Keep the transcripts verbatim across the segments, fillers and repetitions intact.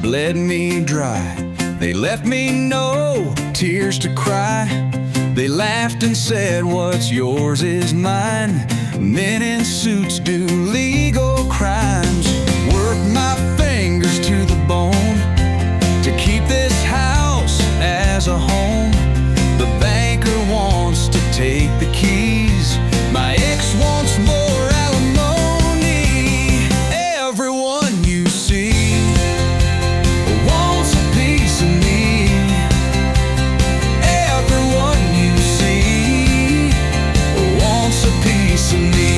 bled me dry. They left me no tears to cry. They laughed and said, what's yours is mine. Men in suits do legal crimes. Work my fingers to the bone to keep this house as a home. The banker wants to take the keys. My ex wants more alimony. Everyone you see wants a piece of me. Everyone you see wants a piece of me.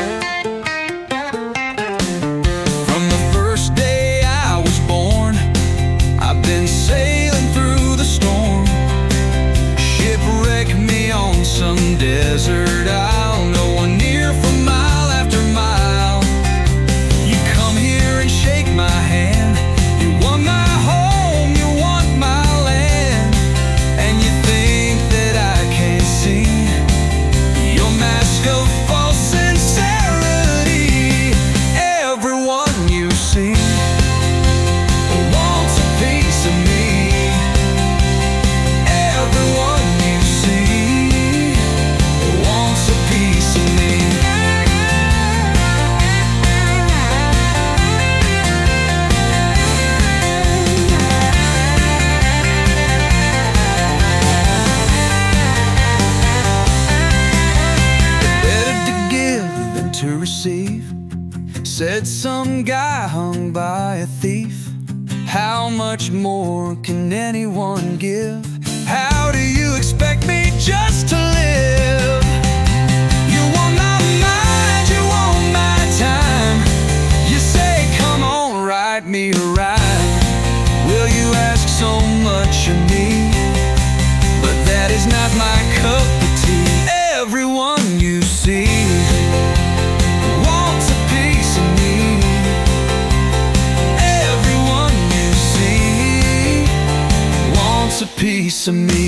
From the first day I was born, I've been sailing through the storm. Shipwrecked me on some desert isle, no one near for mile after mile. You come here and shake my hand. You want my home, you want my land, and you think that I can't see your mask of false sincerity. Everyone you see wants a piece of me. Everyone you see wants a piece of me. Better to give than to receive, said some guy hung by a thief. How much more can anyone give? How do you expect me just to live? You want my mind, you want my time. You say, come on, write me a rhyme. Will you ask so much of me? But that is not my cup of tea. Everyone you see wants a piece of me. Everyone you see wants a piece of me.